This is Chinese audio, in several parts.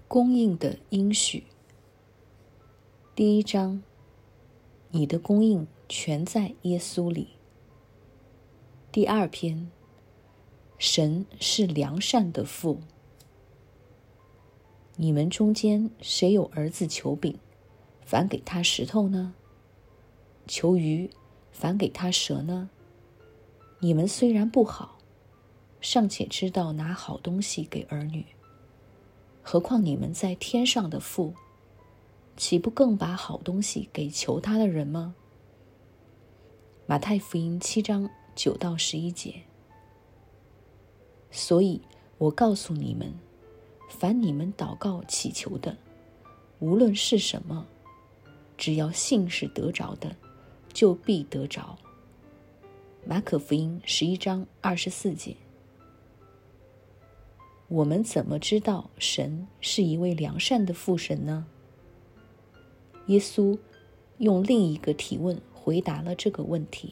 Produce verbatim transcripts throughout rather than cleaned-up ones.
供应的应许。第一章，你的供应全在耶稣里。第二篇，神是良善的父。你们中间谁有儿子求饼，反给他石头呢？求鱼，反给他蛇呢？你们虽然不好，尚且知道拿好东西给儿女，何况你们在天上的父，岂不更把好东西给求他的人吗？马太福音七章九到十一节。所以我告诉你们，凡你们祷告祈求的，无论是什么，只要信是得着的，就必得着。马可福音十一章二十四节。我们怎么知道神是一位良善的父神呢？耶稣用另一个提问回答了这个问题。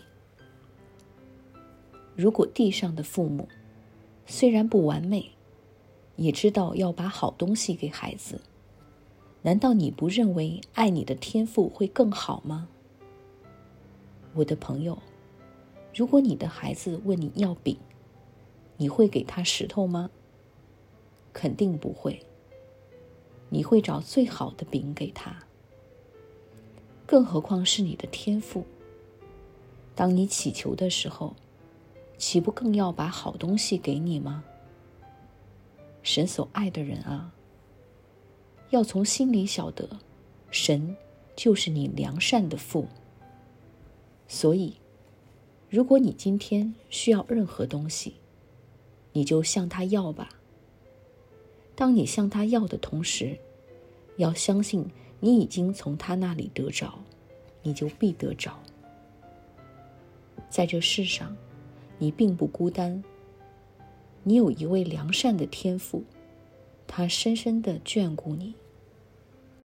如果地上的父母虽然不完美，也知道要把好东西给孩子，难道你不认为爱你的天父会更好吗？我的朋友，如果你的孩子问你要饼，你会给他石头吗？肯定不会。你会找最好的饼给他。更何况是你的天父，当你祈求的时候，岂不更要把好东西给你吗？神所爱的人啊，要从心里晓得，神就是你良善的父。所以，如果你今天需要任何东西，你就向他要吧。当你向他要的同时，要相信你已经从他那里得着，你就必得着。在这世上，你并不孤单，你有一位良善的天父，他深深地眷顾你。